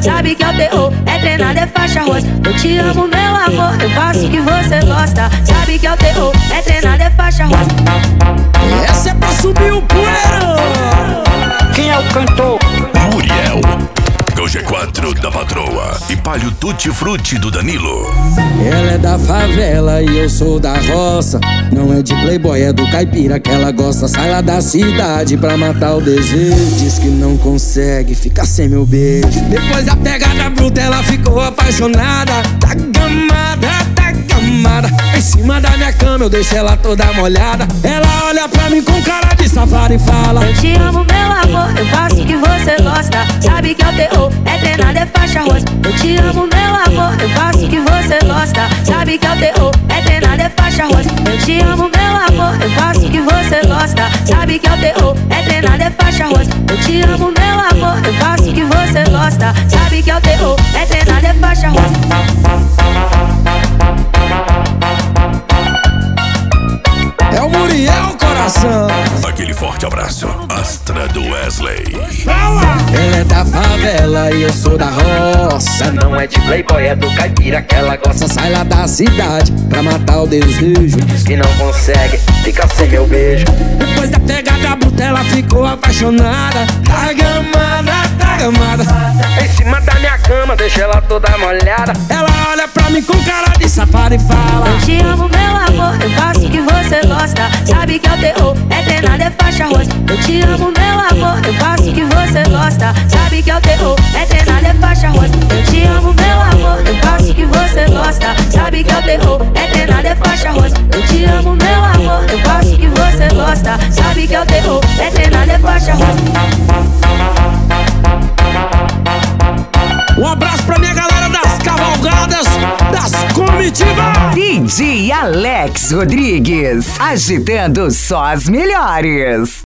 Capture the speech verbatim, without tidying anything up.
sabe que é o terror. É treinado, é faixa rosa. Eu te amo, meu amor, eu faço o que você gosta. Sabe que é o terror, é treinado, é faixa rosa. Essa é pra subir o poeirão. Quem é o cantor? Muriel, o G quatro da patroa e Palio Tutti Frutti do Danilo. Ela é da favela e eu sou da roça. Não é de playboy, é do caipira que ela gosta. Sai lá da cidade pra matar o desejo. Diz que não consegue ficar sem meu beijo. Depois da pegada bruta ela ficou apaixonada. Tá gamada, tá gamada. Em cima da minha cama eu deixo ela toda molhada. Ela olha pra mim com cara de safari e fala: eu te amo, meu amor, eu faço o que você gosta. Sabe que é o terror, é treinado, é faixa rosa. Eu te amo, meu amor, eu faço o que você gosta. Sabe que é o terror, é treinado, é faixa rosa. Eu te amo, meu amor, eu faço o que você gosta. Sabe que é o terror, é treinado, é faixa rosa. Eu te amo, meu amor, eu faço o que você gosta. Sabe que é o terror, é treinado, é faixa rosa. é o Muriel, coração. Aquele forte abraço, Astra do Wesley. Ela é da favela e eu sou da roça. Não é de playboy, é do caipira que ela gosta. Sai lá da cidade pra matar o desejo. Diz que não consegue ficar sem meu beijo. Depois da pegada bruta ela ficou apaixonada. Tá gamada, tá gamada. Em cima da minha cama deixa ela toda molhada. Ela olha pra mim com cara de safari e fala: eu te amo, meu amor, eu faço o que você gosta. Sabe que é o terror, é treinado, é faixa rosa. Eu te amo, meu amor, eu faço o que você gosta. Sabe que é o terror, é treinado, é faixa rosa. Eu te amo, meu amor, eu faço o que você gosta. Sabe que é o terror, é treinado, é faixa rosa. Eu te amo, meu amor, eu faço o que você gosta. Sabe que é o terror, é treinado, é faixa rosa. Um abraço pra minha galera das cavalgadas, das comitivas. D J Alex Rodrigues, agitando só as melhores.